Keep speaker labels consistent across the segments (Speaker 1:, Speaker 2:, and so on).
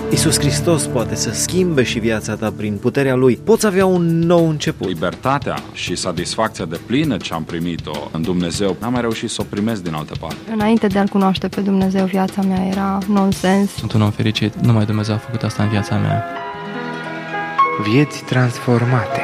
Speaker 1: Iisus Hristos poate să schimbe și viața ta prin puterea Lui. Poți avea un nou început.
Speaker 2: Libertatea și satisfacția deplină ce am primit-o în Dumnezeu, n-am mai reușit să o primesc din altă parte.
Speaker 3: Înainte de a-L cunoaște pe Dumnezeu, viața mea era nonsens.
Speaker 4: Sunt un om fericit, numai Dumnezeu a făcut asta în viața mea.
Speaker 5: Vieți transformate.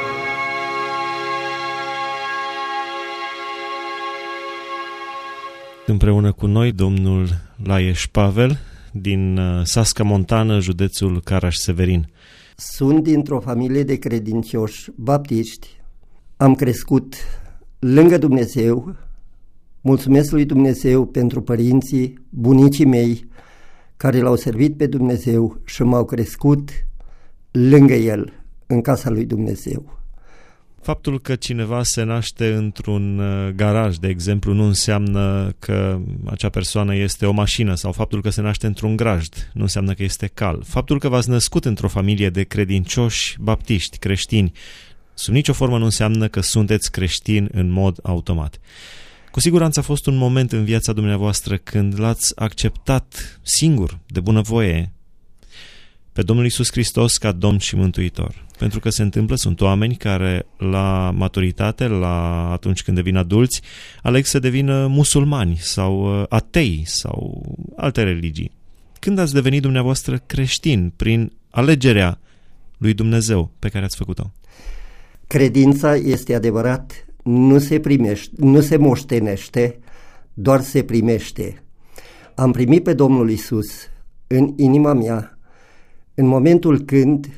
Speaker 6: Împreună cu noi, domnul Laieș Pavel, din Sasca Montană, județul Caraș-Severin.
Speaker 7: Sunt dintr-o familie de credincioși baptiști. Am crescut lângă Dumnezeu. Mulțumesc lui Dumnezeu pentru părinții, bunicii mei, care l-au servit pe Dumnezeu și m-au crescut lângă El, în casa lui Dumnezeu.
Speaker 6: Faptul că cineva se naște într-un garaj, de exemplu, nu înseamnă că acea persoană este o mașină, sau faptul că se naște într-un grajd nu înseamnă că este cal. Faptul că v-ați născut într-o familie de credincioși baptiști, creștini, sub nicio formă nu înseamnă că sunteți creștini în mod automat. Cu siguranță a fost un moment în viața dumneavoastră când l-ați acceptat singur, de bunăvoie, pe Domnul Iisus Hristos ca Domn și Mântuitor. Pentru că se întâmplă, sunt oameni care la maturitate, atunci când devin adulți, aleg să devină musulmani sau atei sau alte religii. Când ați devenit dumneavoastră creștin prin alegerea lui Dumnezeu pe care ați făcut-o?
Speaker 7: Credința, este adevărat, nu se primește, nu se moștenește, doar se primește. Am primit pe Domnul Iisus în inima mea în momentul când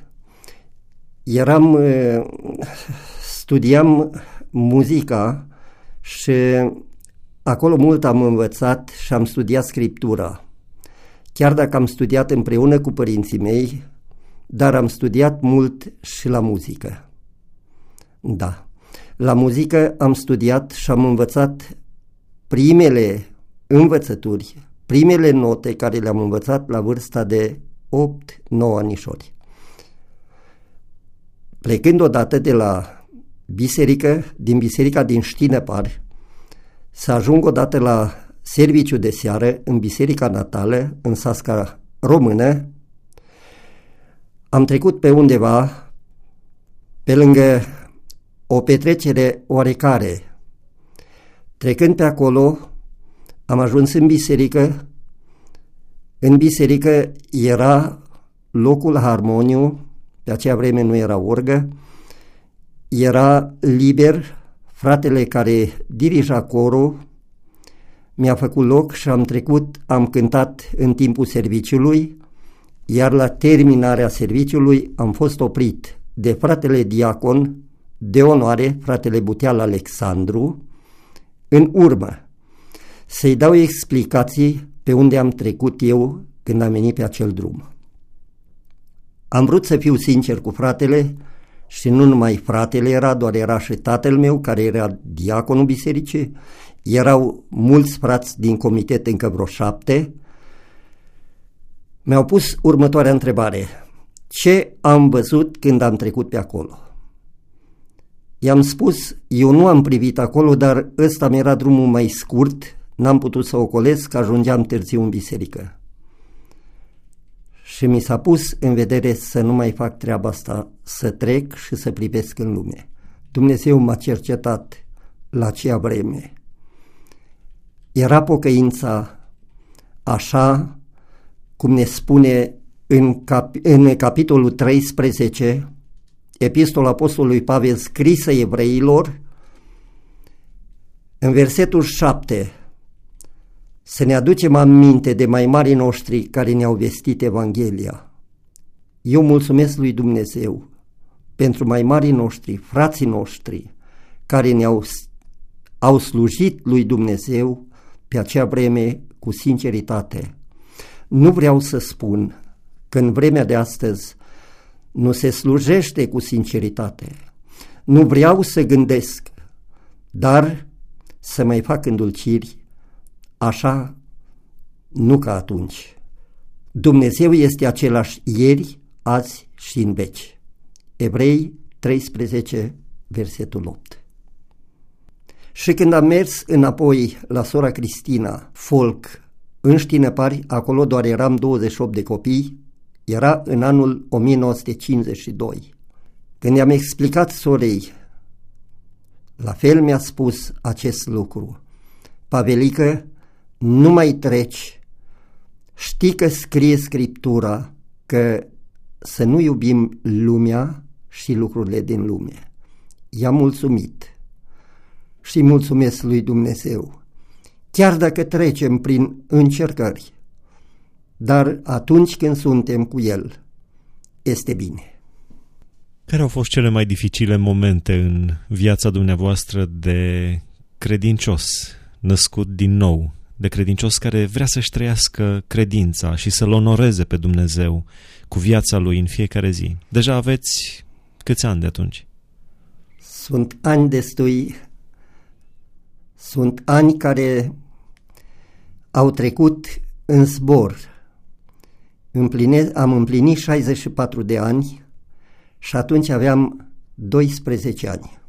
Speaker 7: studiam muzica și acolo mult am învățat și am studiat Scriptura. Chiar dacă am studiat împreună cu părinții mei, dar am studiat mult și la muzică. Da, la muzică am studiat și am învățat primele învățături, primele note care le-am învățat la vârsta de 8-9 anișori. Plecând odată de la biserică, din biserica din Știnepar, să ajung odată la serviciu de seară în biserica natală, în Sasca Română, am trecut pe undeva, pe lângă o petrecere oarecare. Trecând pe acolo, am ajuns în biserică. În biserică era locul harmoniu, pe acea vreme nu era orgă, era liber, fratele care dirija corul mi-a făcut loc și am trecut, am cântat în timpul serviciului, iar la terminarea serviciului am fost oprit de fratele diacon de onoare, fratele Buteal Alexandru, în urmă, să-i dau explicații pe unde am trecut eu când am venit pe acel drum. Am vrut să fiu sincer cu fratele și nu numai fratele era, doar era și tatăl meu care era diaconul bisericii, erau mulți frați din comitet, încă vreo 7. Mi-au pus următoarea întrebare: ce am văzut când am trecut pe acolo? I-am spus, eu nu am privit acolo, dar ăsta mi-era drumul mai scurt, n-am putut să ocolesc, că ajungeam târziu în biserică. Și mi s-a pus în vedere să nu mai fac treaba asta, să trec și să privesc în lume. Dumnezeu m-a cercetat la acea vreme. Era pocăința așa cum ne spune în capitolul 13, Epistola Apostolului Pavel scrisă evreilor, în versetul 7, să ne aducem aminte de mai marii noștri care ne-au vestit Evanghelia. Eu mulțumesc lui Dumnezeu pentru mai marii noștri, frații noștri, care au slujit lui Dumnezeu pe acea vreme cu sinceritate. Nu vreau să spun că în vremea de astăzi nu se slujește cu sinceritate. Nu vreau să gândesc, dar să mai fac îndulciri, așa nu ca atunci. Dumnezeu este același ieri, azi și în veci. Evrei 13, versetul 8. Și când am mers înapoi la sora Cristina Folk în Știnepari, acolo doar eram 28 de copii, Era în anul 1952. Când i-am explicat sorei, la fel mi-a spus acest lucru: Pavelică, nu mai treci, știi că scrie Scriptura că să nu iubim lumea și lucrurile din lume. I-am mulțumit și mulțumesc lui Dumnezeu, chiar dacă trecem prin încercări, dar atunci când suntem cu El, este bine.
Speaker 6: Care au fost cele mai dificile momente în viața dumneavoastră de credincios, născut din nou, de credincios care vrea să-și trăiască credința și să-L onoreze pe Dumnezeu cu viața Lui în fiecare zi? Deja aveți câți ani de atunci?
Speaker 7: Sunt ani destui, sunt ani care au trecut în zbor. Am împlinit 64 de ani și atunci aveam 12 ani.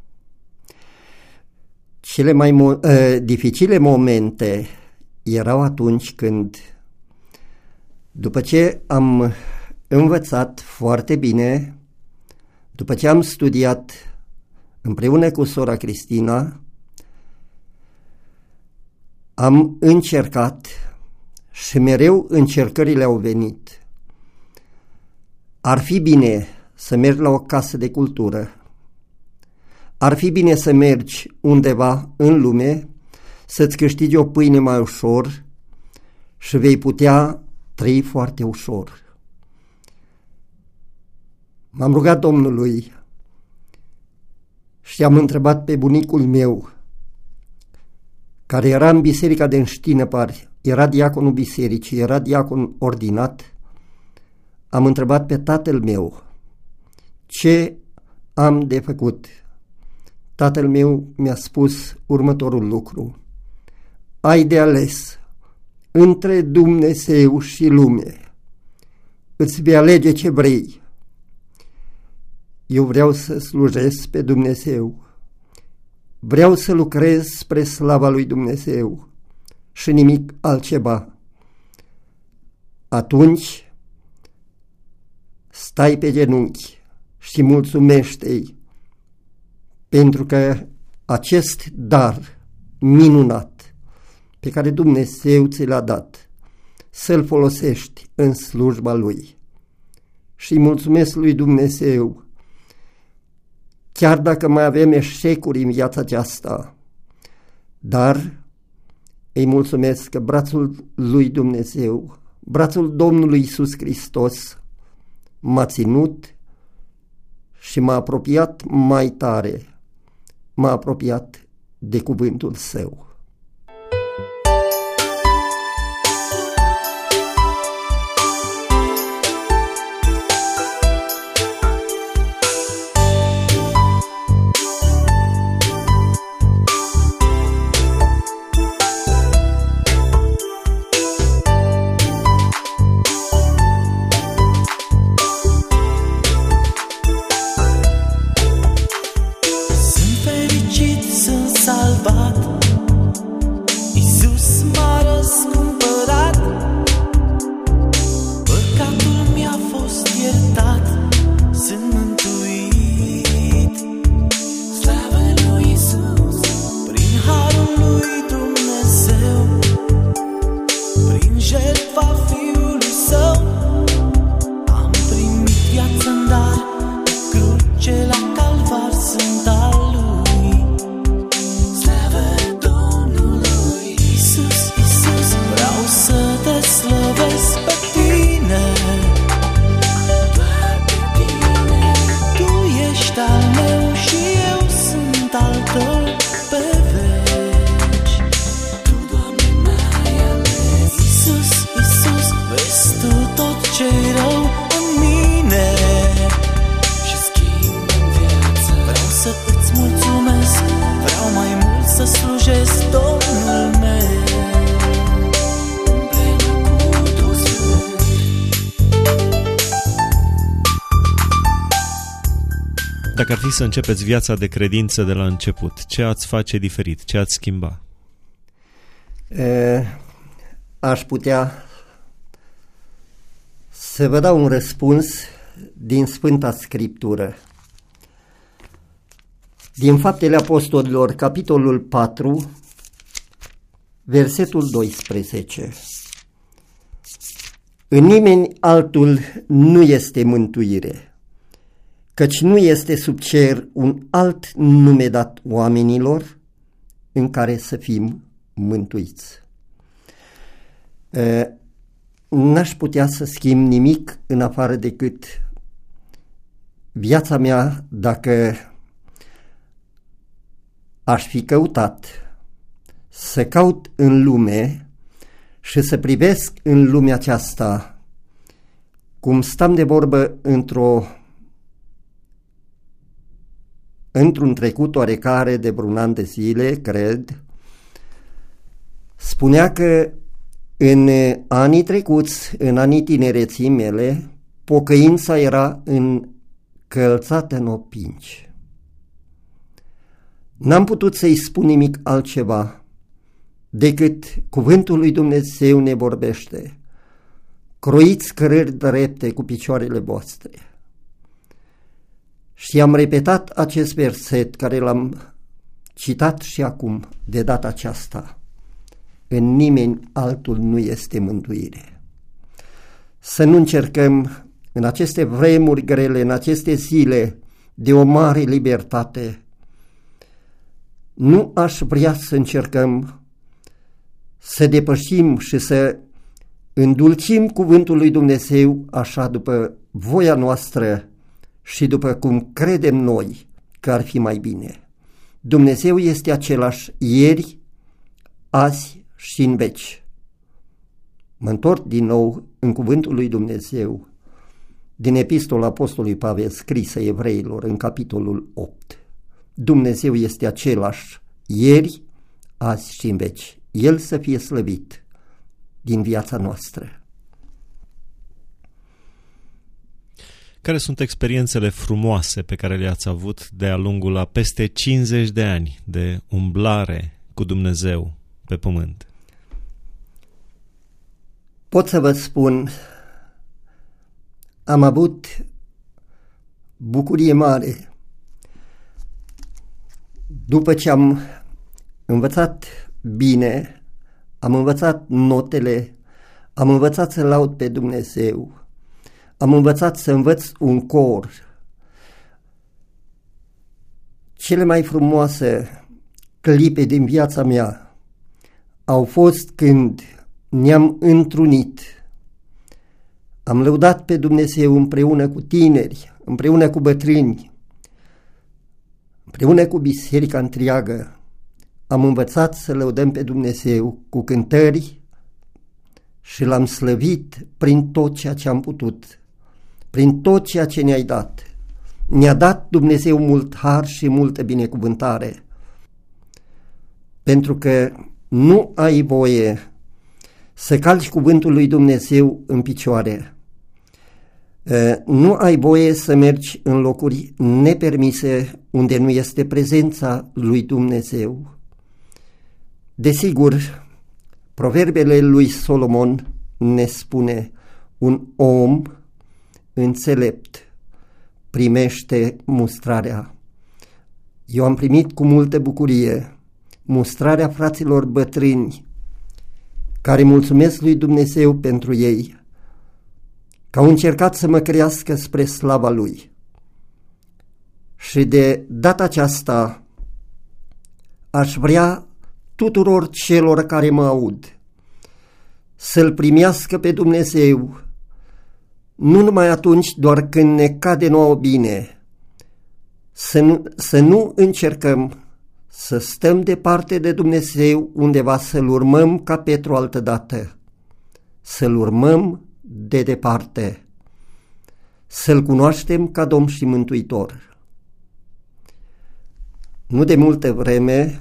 Speaker 7: Cele mai dificile momente erau atunci când, după ce am învățat foarte bine, după ce am studiat împreună cu sora Cristina, am încercat și mereu încercările au venit. Ar fi bine să mergi la o casă de cultură, ar fi bine să mergi undeva în lume, să-ți câștigi o pâine mai ușor și vei putea trăi foarte ușor. M-am rugat Domnului și am întrebat pe bunicul meu, care era în biserica din Știnăpari, era diaconul bisericii, era diacon ordinat. Am întrebat pe tatăl meu ce am de făcut. Tatăl meu mi-a spus următorul lucru: ai de ales între Dumnezeu și lume, îți vei alege ce vrei. Eu vreau să slujesc pe Dumnezeu, vreau să lucrez spre slava lui Dumnezeu și nimic altceva. Atunci stai pe genunchi și mulțumește-i, pentru că acest dar minunat pe care Dumnezeu ți l-a dat, să-l folosești în slujba Lui. Și mulțumesc lui Dumnezeu, chiar dacă mai avem eșecuri în viața aceasta, dar îi mulțumesc că brațul lui Dumnezeu, brațul Domnului Iisus Hristos m-a ținut și m-a apropiat mai tare, m-a apropiat de cuvântul Său.
Speaker 6: Dacă ar fi să începeți viața de credință de la început, ce ați face diferit? Ce ați schimba?
Speaker 7: Aș putea Să vă dau un răspuns din Sfânta Scriptură. Din Faptele Apostolilor, capitolul 4, versetul 12. În nimeni altul nu este mântuire, căci nu este sub cer un alt nume dat oamenilor în care să fim mântuiți. N-aș putea să schimb nimic în afară decât viața mea dacă aș fi căutat să caut în lume și să privesc în lumea aceasta cum stăm de vorbă într-un trecut oarecare de vreun an de zile, cred. Spunea că în anii trecuți, în anii tinereții mele, pocăința era încălțată în opinci. N-am putut să-i spun nimic altceva decât cuvântul lui Dumnezeu ne vorbește. Croiți cărări drepte cu picioarele voastre. Și am repetat acest verset care l-am citat și acum, de data aceasta. În nimeni altul nu este mântuire. Să nu încercăm în aceste vremuri grele, în aceste zile de o mare libertate. Nu aș vrea să încercăm să depășim și să îndulcim cuvântul lui Dumnezeu așa după voia noastră și după cum credem noi că ar fi mai bine. Dumnezeu este același ieri, azi și în veci. Mă întorc din nou în cuvântul lui Dumnezeu din epistola apostolului Pavel scrisă Evreilor în capitolul 8. Dumnezeu este același ieri, azi și în veci. El să fie slăvit din viața noastră.
Speaker 6: Care sunt experiențele frumoase pe care le-ați avut de-a lungul a peste 50 de ani de umblare cu Dumnezeu pe pământ?
Speaker 7: Pot să vă spun, am avut bucurie mare după ce am învățat bine, am învățat notele, am învățat să laud pe Dumnezeu, am învățat să învăț un cor. Cele mai frumoase clipe din viața mea au fost când ne-am întrunit. Am lăudat pe Dumnezeu împreună cu tineri, împreună cu bătrâni, împreună cu biserica întreagă. Am învățat să lăudăm pe Dumnezeu cu cântări și l-am slăvit prin tot ceea ce am putut, prin tot ceea ce ne-ai dat. Ne-a dat Dumnezeu mult har și multă binecuvântare, pentru că nu ai voie să calci cuvântul lui Dumnezeu în picioare. Nu ai voie să mergi în locuri nepermise unde nu este prezența lui Dumnezeu. Desigur, proverbele lui Solomon ne spune: un om înțelept primește mustrarea. Eu am primit cu multă bucurie mustrarea fraților bătrâni, care mulțumesc lui Dumnezeu pentru ei, că au încercat să mă crească spre slava lui. Și de data aceasta aș vrea tuturor celor care mă aud să-L primească pe Dumnezeu, nu numai atunci doar când ne cade nouă bine, să nu încercăm să stăm departe de Dumnezeu undeva, să-L urmăm ca Petru altădată, să-L urmăm de departe, să-L cunoaștem ca Domn și Mântuitor. Nu de multă vreme,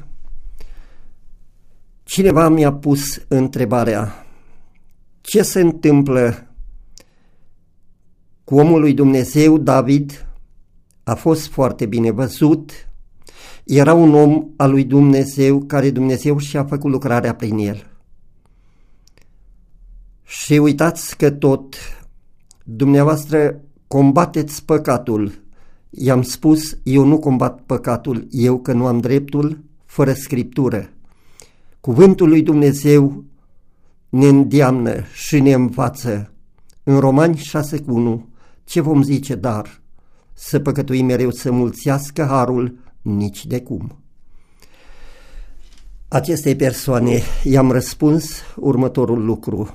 Speaker 7: cineva mi-a pus întrebarea: ce se întâmplă cu omul lui Dumnezeu David? A fost foarte bine văzut, era un om al lui Dumnezeu care Dumnezeu și-a făcut lucrarea prin el. Și uitați că tot Dumneavoastră combateți păcatul. I-am spus, eu nu combat păcatul, eu că nu am dreptul, fără Scriptură. Cuvântul lui Dumnezeu ne îndeamnă și ne învață. În Romani 6:1, ce vom zice dar? Să păcătuim mereu, să mulțească harul, nici de cum. Acestei persoane i-am răspuns următorul lucru.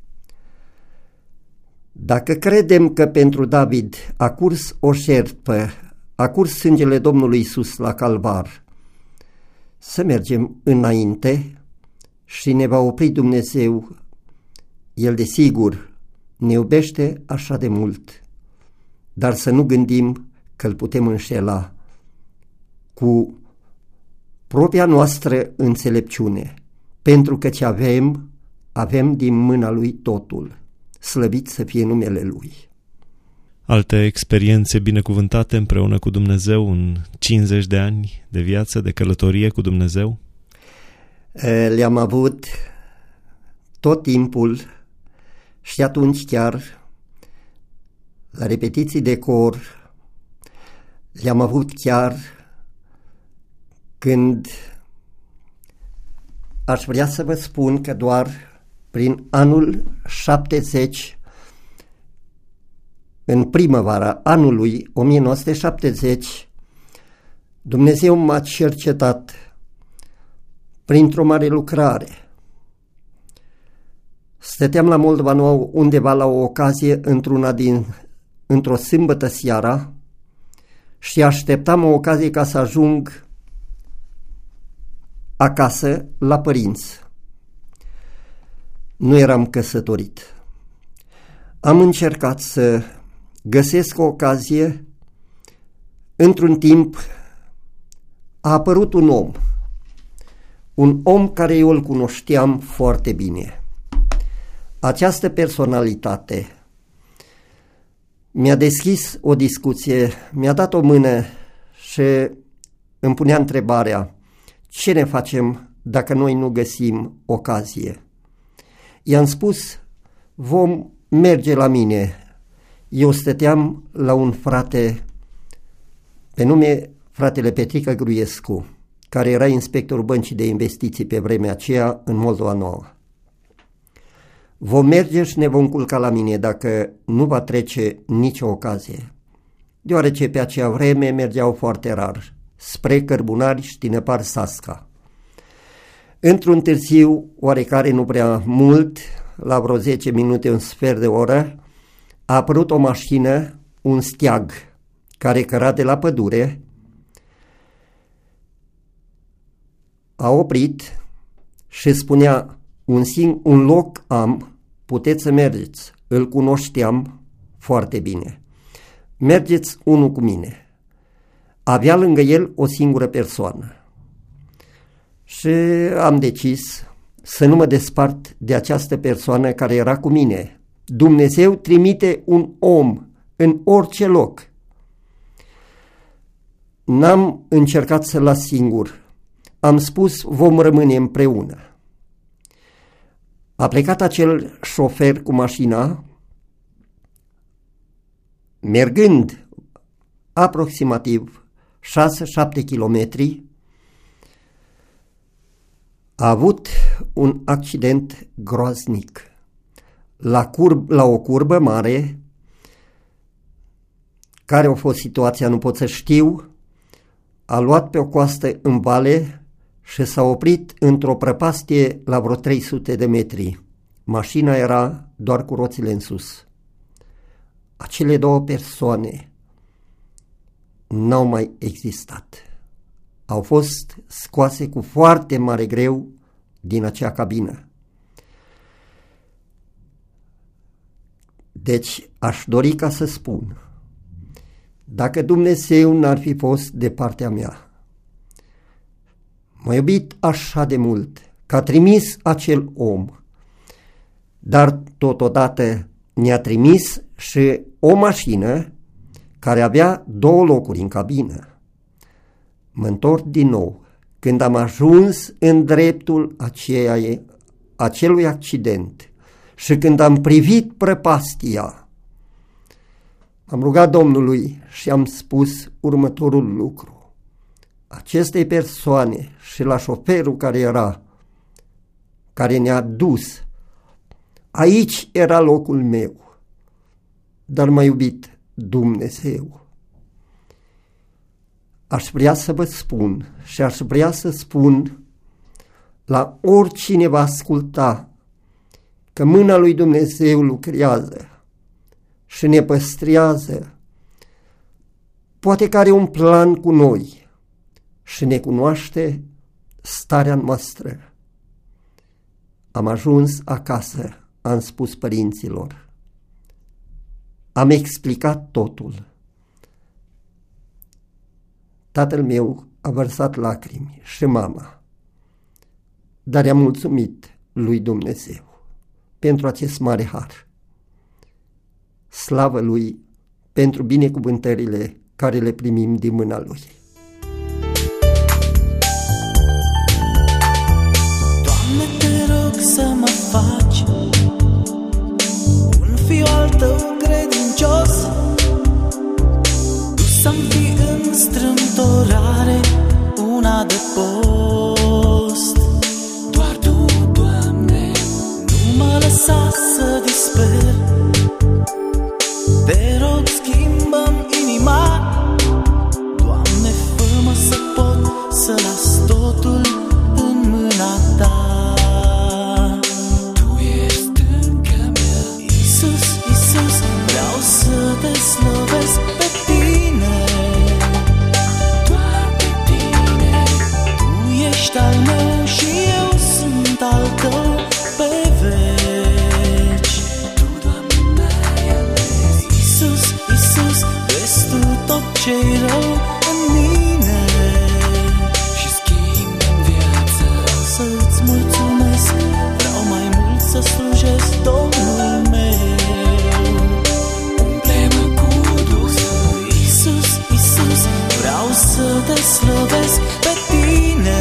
Speaker 7: Dacă credem că pentru David a curs o șerpă, a curs sângele Domnului Iisus la Calvar, să mergem înainte și ne va opri Dumnezeu. El desigur ne iubește așa de mult, dar să nu gândim că îl putem înșela cu propria noastră înțelepciune, pentru că ce avem din mâna lui totul. Slăvit să fie numele Lui.
Speaker 6: Alte experiențe binecuvântate împreună cu Dumnezeu în 50 de ani de viață, de călătorie cu Dumnezeu?
Speaker 7: Le-am avut tot timpul și atunci chiar la repetiții de cor, le-am avut chiar când aș vrea să vă spun că doar prin anul 70, în primăvara anului 1970, Dumnezeu m-a cercetat printr-o mare lucrare. Stăteam la Moldova Nouă undeva la o ocazie într-o sâmbătă seara și așteptam o ocazie ca să ajung acasă la părinți. Nu eram căsătorit. Am încercat să găsesc o ocazie. Într-un timp a apărut un om care eu îl cunoșteam foarte bine. Această personalitate mi-a deschis o discuție, mi-a dat o mână și îmi punea întrebarea: ce ne facem dacă noi nu găsim ocazie? I-am spus, vom merge la mine. Eu stăteam la un frate pe nume fratele Petrică Gruiescu, care era inspectorul băncii de investiții pe vremea aceea în Moldova Nouă. Vom merge și ne vom culca la mine dacă nu va trece nicio ocazie, deoarece pe acea vreme mergeau foarte rar spre Cărbunari și Tinepar Sasca. Într-un târziu, oarecare nu prea mult, la vreo 10 minute, un sfert de oră, a apărut o mașină, un steag, care căra de la pădure, a oprit și spunea, un loc am, puteți să mergeți, îl cunoșteam foarte bine. Mergeți unul cu mine. Avea lângă el o singură persoană. Și am decis să nu mă despart de această persoană care era cu mine. Dumnezeu trimite un om în orice loc. N-am încercat să-l las singur. Am spus, vom rămâne împreună. A plecat acel șofer cu mașina, mergând aproximativ 6-7 kilometri, a avut un accident groaznic. La o curbă mare, care a fost situația nu pot să știu, a luat pe o coastă în vale și s-a oprit într-o prăpastie la vreo 300 de metri. Mașina era doar cu roțile în sus. Acele două persoane n-au mai existat. Au fost scoase cu foarte mare greu din acea cabină. Deci aș dori ca să spun, dacă Dumnezeu n-ar fi fost de partea mea, m-a iubit așa de mult că a trimis acel om, dar totodată ne-a trimis și o mașină care avea 2 locuri în cabină. Mă întorc din nou. Când am ajuns în dreptul acelui accident și când am privit prăpastia, am rugat Domnului și am spus următorul lucru. Acestei persoane și la șoferul care ne-a dus, aici era locul meu, dar m-a iubit Dumnezeu. Aș vrea să vă spun și aș vrea să spun la oricine va asculta că mâna lui Dumnezeu lucrează și ne păstrează. Poate că are un plan cu noi și ne cunoaște starea noastră. Am ajuns acasă, am spus părinților. Am explicat totul. Tatăl meu a vărsat lacrimi și mama, dar i-am mulțumit lui Dumnezeu pentru acest mare har. Slavă lui pentru binecuvântările care le primim din mâna lui.
Speaker 8: Doamne, te rog să mă faci un fiu al tău credincios, tu să-mi fii în strâmtorare un adăpost. Doar tu, Doamne, nu mă lăsa să disper. Te rog, schimbă-mi inima, Doamne, fă-mă să pot să las totul în mâna ta. Tu ești stânca mea, Iisus, Iisus, vreau să te slăvesc pe tine, doar pe tine. Tu ești al meu și eu sunt al tău pe veci. Tu, Doamne, m-ai ales, Iisus, Iisus, vezi tu tot ce-i rău în mine și schimbi-mi viața. Vreau să-ți mulțumesc, vreau mai mult să slujesc Domnul meu. Umple-mă cu Duh Sfânt, Iisus, Iisus, vreau să te slăvesc pe tine,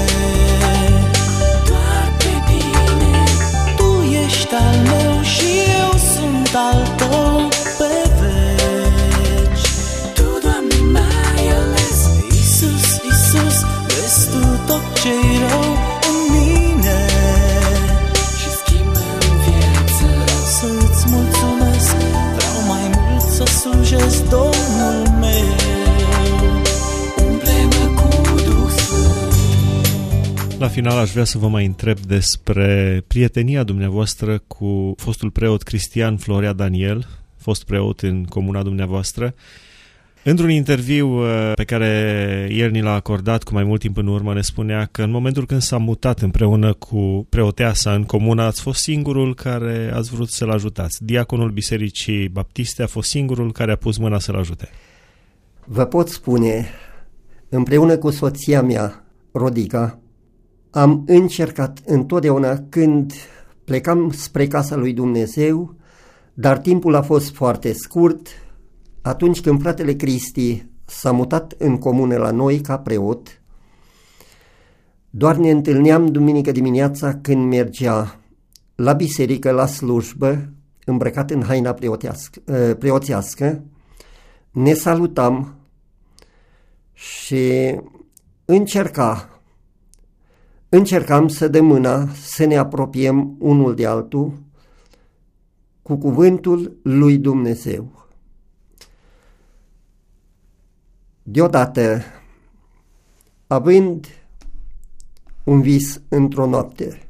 Speaker 8: doar pe tine. Tu ești al meu și eu sunt al tău pe veci. Tu, Doamne, m-ai ales, Iisus, Iisus, vezi tu tot ce-i rău în mine și schimbă-mi viața. Vreau să-ți mulțumesc, vreau mai mult să slujesc Domnul meu. Umple-mă cu Duh Sfânt.
Speaker 6: La final aș vrea să vă mai întreb despre prietenia dumneavoastră cu fostul preot Cristian Florea Daniel, fost preot în comuna dumneavoastră. Într-un interviu pe care el ni l-a acordat cu mai mult timp în urmă, ne spunea că în momentul când s-a mutat împreună cu preoteasa în comună, ați fost singurul care ați vrut să-l ajutați. Diaconul Bisericii Baptiste a fost singurul care a pus mâna să-l ajute.
Speaker 7: Vă pot spune, împreună cu soția mea, Rodica, am încercat întotdeauna când plecam spre casa lui Dumnezeu, dar timpul a fost foarte scurt. Atunci când fratele Cristi s-a mutat în comună la noi ca preot, doar ne întâlneam duminică dimineața când mergea la biserică, la slujbă, îmbrăcat în haina preoțească, ne salutam și încercam să dăm mâna, să ne apropiem unul de altul cu cuvântul lui Dumnezeu. Deodată, având un vis într-o noapte,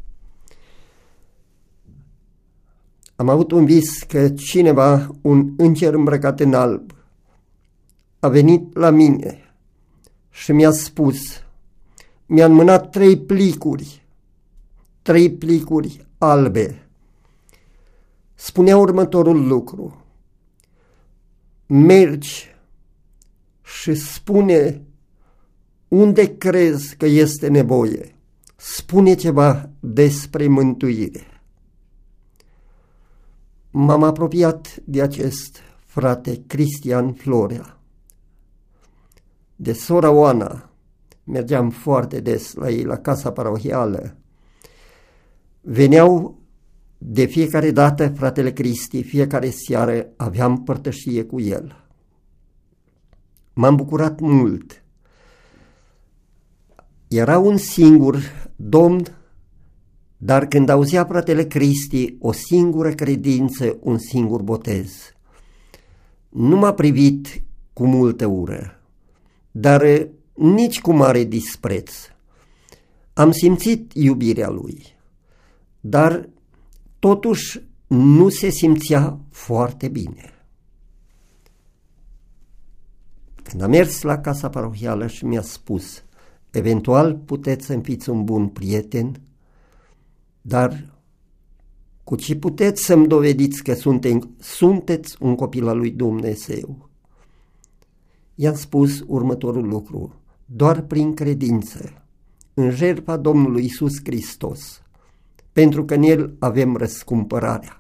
Speaker 7: am avut un vis că cineva, un înger îmbrăcat în alb, a venit la mine și mi-a spus, mi-a înmânat 3 plicuri albe. Spunea următorul lucru: mergi și spune unde crezi că este nevoie. Spune ceva despre mântuire. M-am apropiat de acest frate Cristian Florea, de sora Oana. Mergeam foarte des la ei, la casa parohială. Veneau de fiecare dată fratele Cristi, fiecare seară aveam părtășie cu el. M-am bucurat mult. Era un singur Domn, dar când auzea fratele Cristi o singură credință, un singur botez, nu m-a privit cu multă ură, dar nici cu mare dispreț. Am simțit iubirea lui, dar totuși nu se simțea foarte bine. Când a mers la casa parohială și mi-a spus: eventual puteți să-mi fiți un bun prieten, dar cu ce puteți să-mi dovediți că sunteți un copil al lui Dumnezeu? I-am spus următorul lucru: doar prin credință în jertfa Domnului Iisus Hristos, pentru că în El avem răscumpărarea.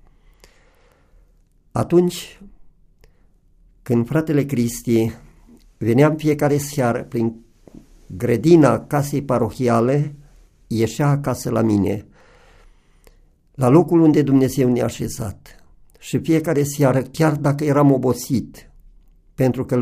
Speaker 7: Atunci când fratele Cristi venea în fiecare seară prin grădina casei parohiale, ieșea acasă la mine, la locul unde Dumnezeu ne-a așezat. Și fiecare seară, chiar dacă eram obosit, pentru că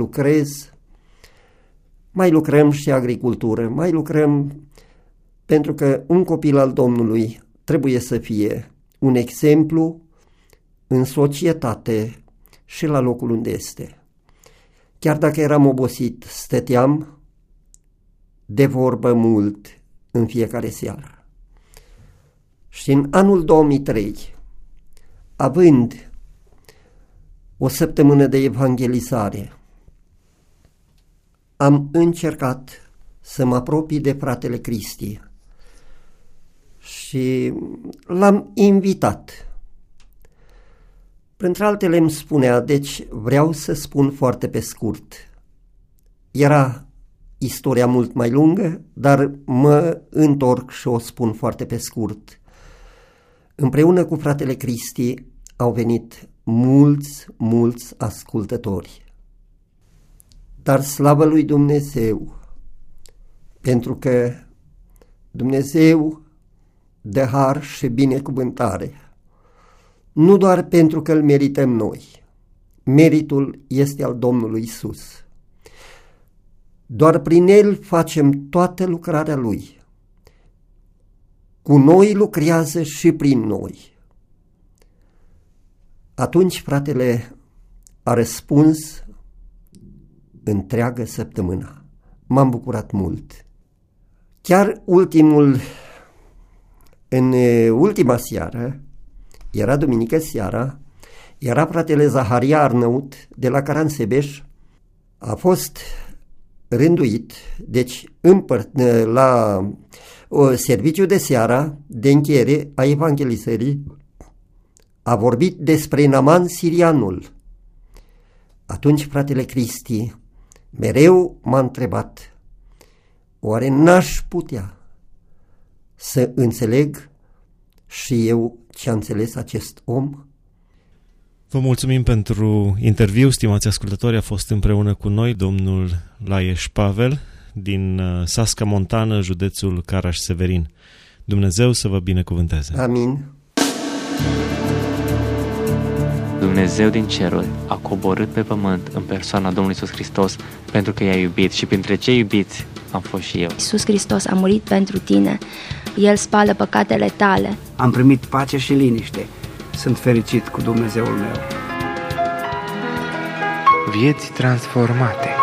Speaker 7: mai lucrăm și agricultură, mai lucrăm, pentru că un copil al Domnului trebuie să fie un exemplu în societate și la locul unde este. Chiar dacă eram obosit, stăteam de vorbă mult în fiecare seară. Și în anul 2003, având o săptămână de evangelizare, am încercat să mă apropii de fratele Cristi și l-am invitat. Printre altele îmi spunea, deci vreau să spun foarte pe scurt. Era istoria mult mai lungă, dar mă întorc și o spun foarte pe scurt. Împreună cu fratele Cristi au venit mulți ascultători. Dar slavă lui Dumnezeu, pentru că Dumnezeu dă har și binecuvântare, nu doar pentru că îl merităm noi. Meritul este al Domnului Iisus. Doar prin El facem toată lucrarea Lui. Cu noi lucrează și prin noi. Atunci fratele a răspuns întreagă săptămâna. M-am bucurat mult. Chiar în ultima seară, era duminică seara, era fratele Zaharia Arnăut de la Caransebeș, a fost rânduit, deci la serviciu de seara de încheiere a evangelizării, a vorbit despre Naaman sirianul. Atunci fratele Cristi mereu m-a întrebat, oare n-aș putea să înțeleg și eu ce a înțeles acest om?
Speaker 6: Vă mulțumim pentru interviu, stimați ascultători. A fost împreună cu noi domnul Laieș Pavel din Sasca Montană, județul Caraș-Severin. Dumnezeu să vă binecuvânteze.
Speaker 7: Amin.
Speaker 9: Dumnezeu din ceruri a coborât pe pământ în persoana Domnului Iisus Hristos pentru că i-a iubit și printre cei iubiți am fost și eu.
Speaker 10: Iisus Hristos a murit pentru tine. El spală păcatele tale.
Speaker 11: Am primit pace și liniște. Sunt fericit cu Dumnezeul meu.
Speaker 5: Vieți transformate.